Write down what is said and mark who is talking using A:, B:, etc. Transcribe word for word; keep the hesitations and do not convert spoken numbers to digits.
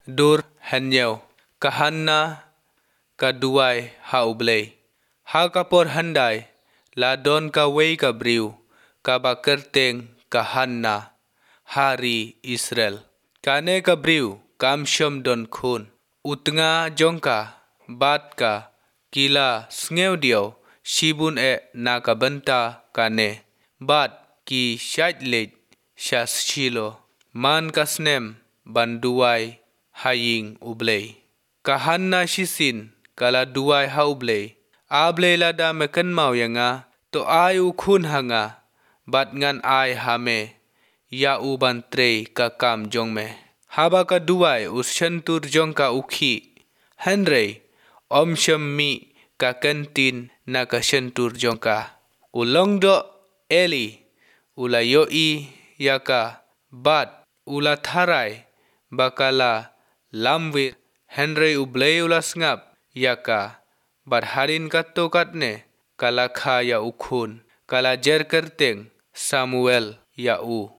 A: dur hanyau kahanna kaduai ha ublei. Ha kapor handai ladon ka wei ka briu ka bakerteng kahanna hari Israel. Kane ka briu kam syom don khun. Utnga jongka bat ka kila sngew diau shibun e na ka benta kane. Bat ki shajlet syas shilo. Man kasnem banduai haying ublei. Kahanna shisin kala duai ha ublei. Ablei lada meken mau yanga to ai ukhun hanga. Bat ngan ai hame ya u bantrei ka kam jong me. Haba ka duai usyentur jong ka ukhi. Henrei om syem mi ka kentin na ka syentur jong ka. Ulong do eli ula yoi yaka bat ula tharai bakala lamwir. Henrei ublei ula sngap yaka bat harin katokatne kala kha ya ukhun kala jer kerteng Samuel ya u.